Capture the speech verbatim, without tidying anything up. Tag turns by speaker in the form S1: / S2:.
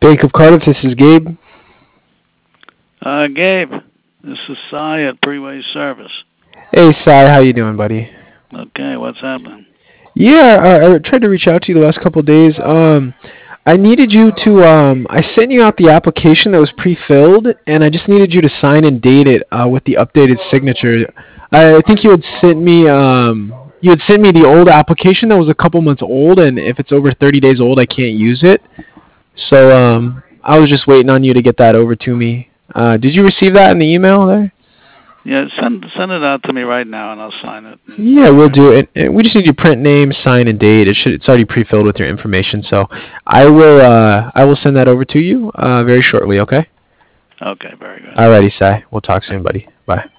S1: Bank of Cardiff, this is Gabe.
S2: Uh, Gabe, this is Cy at Freeway Service.
S1: Hey, Cy, how you doing, buddy?
S2: Okay, what's happening?
S1: Yeah, uh, I tried to reach out to you the last couple of days. Um, I needed you to, um, I sent you out the application that was pre-filled, and I just needed you to sign and date it uh, with the updated signature. I think you had sent me, um, you had sent me the old application that was a couple months old, and if it's over thirty days old, I can't use it. So, um, I was just waiting on you to get that over to me. Uh, did you receive that in the email there?
S2: Yeah, send send it out to me right now, and I'll sign it.
S1: Yeah, we'll do it. And we just need your print name, sign, and date. It should it's already pre-filled with your information, so I will uh I will send that over to you uh very shortly. Okay.
S2: Okay, very good.
S1: Alrighty, Sai. We'll talk soon, buddy. Bye.